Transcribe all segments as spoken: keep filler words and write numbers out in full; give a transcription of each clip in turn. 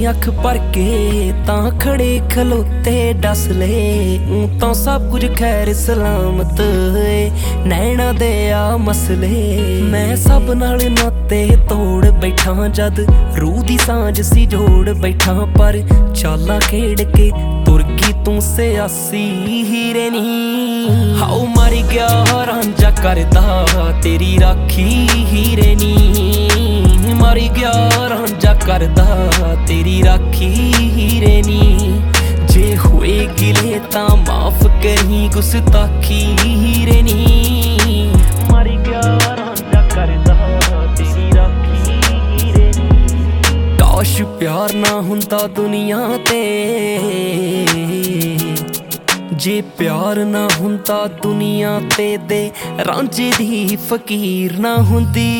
अख भर के तां खड़े खलोते डस ले तो सब कुछ खैर सलामत नैना दे आ मसले मैं सब नाल नाते तोड़ बैठा जद रूह दी सांझ सी जोड़ बैठा पर चाला खेड़ के तुर गई तू से आसी हीरे नी हाउ मर गया रांझा करदा तेरी राखी हीरे नी मर गया रांझा करदा तेरी राखी हीरे नी जे हुए गिले ता माफ कहीं गुस्ताखी हीरे नी मर गया रांझा करदा तेरी राखी हीरे नी काश प्यार ना हुंदा दुनिया ते जे प्यार ना हुंदा दुनिया ते दे रांझे दी फकीर ना हुंदी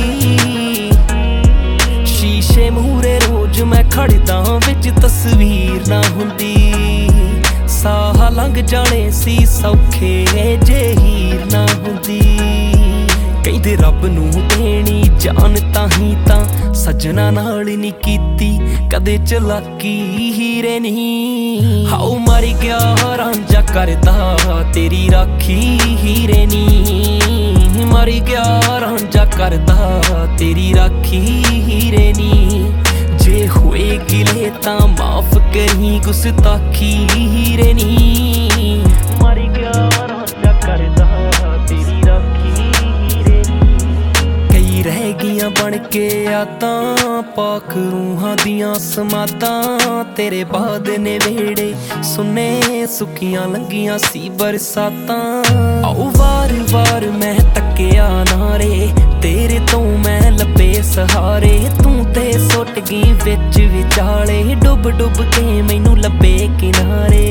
शीशे मूरे रोज मैं खड़दा विच तस्वीर ना हुंदी साह लंघ जाने सी सौखे जे हीर ना हुंदी कहंदे रब नूं देनी जान ताही तां सजना नाल नी कीती कदे चलाकी हीरे नी हाउ मर गया रांझा करदा तेरी राखी हीरे नी मर गया रांझा करदा तेरी राखी हीरे नी जे हुए गिले ता माफ कहीं गुस्ताखी हीरे नी मर गया रांझा करदा तेरी राखी हीरे नी कई रह गईयां बन के आतां पाक रूहां दियां समातां तेरे बाद ने वेड़े सुने सुखियां लंघियां सी बरसातां आओ वार वार मैं तक्किया नारे तेरे तो मैं लपे सहारे तू ते सुट गई विच विचाले डुब डुब के मैनू लपे किनारे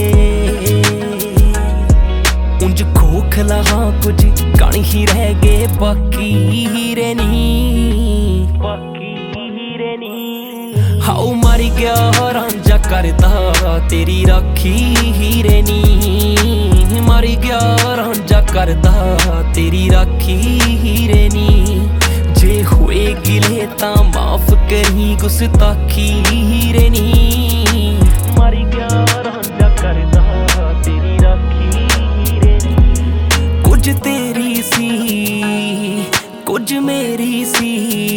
उंज खोखला हाँ कुछ कण ही रह गए बाकी हीरे नी बाकी हीरे नी हाउ मर गया रांझा करदा तेरी राखी हीरे नी मर गया रांझा करदा तेरी राखी हीरे नी जे हुए गिले ता माफ कहीं गुस्ताखी हीरे नी मर गया रांझा करदा तेरी राखी हीरे नी कुछ तेरी सी कुछ मेरी सी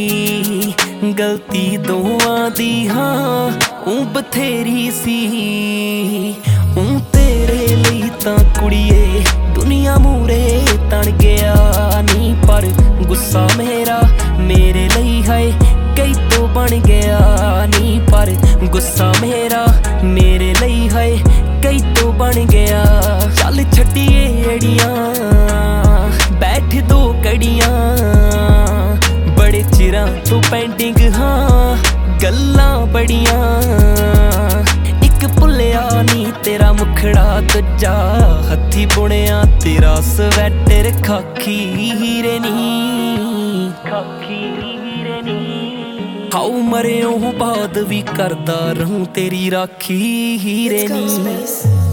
गलती दोवां दी हाँ ऊ बथेरी सी ऊ तेरे लई तां कुड़िए दुनिया मूरे तण गया नी पर गुस्सा मेरा मेरे लई है कई तो बन गया नी पर गुस्सा मेरा मेरे लई है कई तो बन गया चल छड्डिए अड़ियां बैठ दो कड़ियां बड़े चिरां तो पेंडिंग हाँ गल्लां बड़ियां एक भुल्लिया नी तेरा मुखड़ा दूजा हथी बुनिया तेरा स्वैटर खाकी हीरे नी खाकी हीरे नी हाउ मरे बाद भी करदा रहूं तेरी राखी हीरे नी।